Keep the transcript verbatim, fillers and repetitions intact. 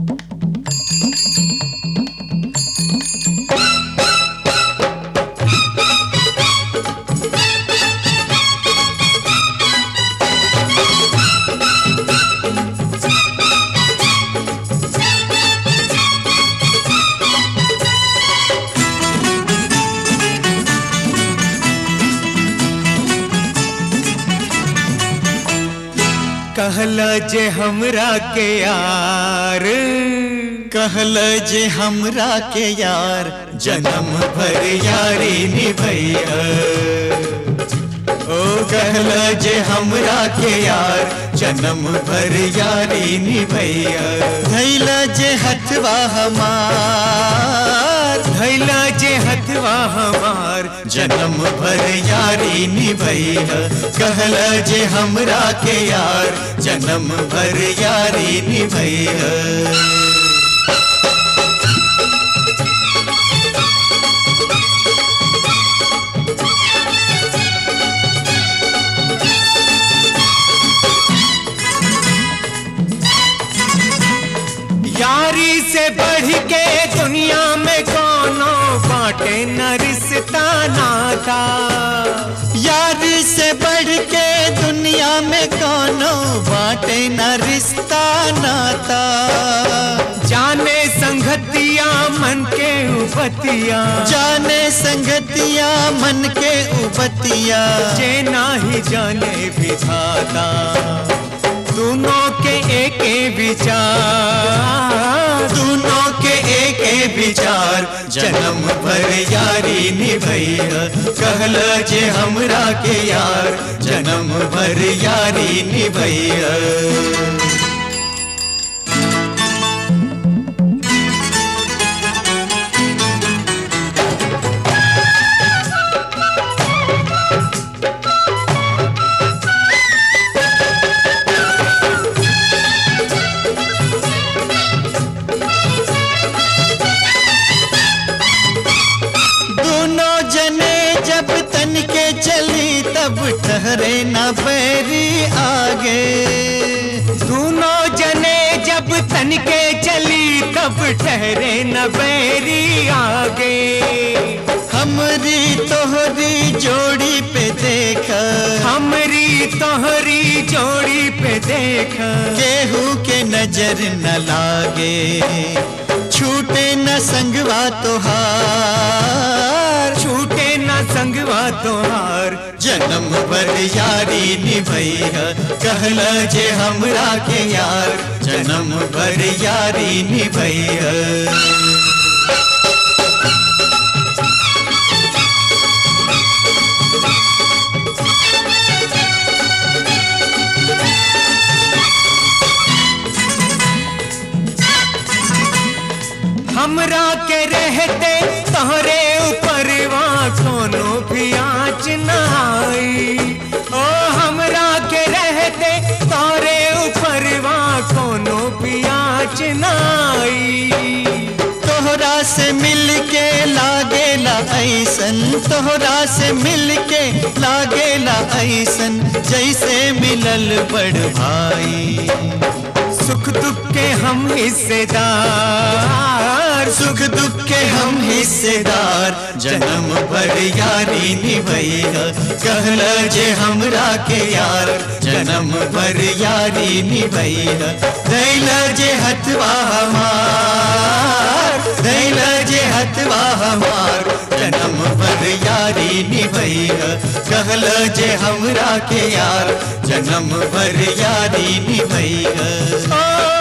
कहला जे हमरा के यार, कहल जे हमरा के यार, जन्म भर यारी निभैया। ओ कहल जे हमरा के यार, जन्म भर यारी निभैया। धैल जे हथवा हमार, धैल जे हथवा हमार, जन्म भर यारी निभैया। कहल जे हमरा के यार, जन्म भर यारी निभैया। यारी से बढ़ के दुनिया में कोनो बाटे न रिश्ता नाता। यारी से बढ़ के दुनिया में कोनो बाटे न रिश्ता नाता। जाने संगतिया मन के उपतिया, जाने संगतिया मन के उपतिया। जे नाही जाने विधाता, दोनों के एक विचार, दोनों के एक विचार। जन्म भर यारी निभैया। कहल जे हमरा के यार, जन्म भर यारी निभैया। तब ठहरे न बैरी आगे। दोनों जने जब तन के चली, तब ठहरे न बैरी आगे। हमरी तोहरी जोड़ी पे देखा, हमरी तोहरी जोड़ी पे देखा। केहू के नजर न लागे, छूटे न संगवा तोहार, छूटे न संगवा तोहार। जन्म भर यारी निभैया। कहल जे हमरा के यार, जन्म भर यारी निभैया। हमरा के रहते तोहरे ऊपर वहाँ कोनो भी आँच न आई। ओ हमरा के रहते तोहरे ऊपर वहाँ कोनो भी आँच न आई। तोहरा से मिल के लागेला ऐसन, तोहरा से मिल के लागेला ऐसन, जैसे मिलल बड़ भाई। सुख दुख के हम हिस्सेदार, सुख दुख के हम हिस्सेदार। जन्म भर यारी निभैया। कहल जे हमरा के यार, जन्म भर यारी निभैया। धैल जे हथवा हमार, धैल जे हथवा हमार, जन्म भर यारी निभैया। कहल जे हमरा के यार, जन्म भर यारी निभैया।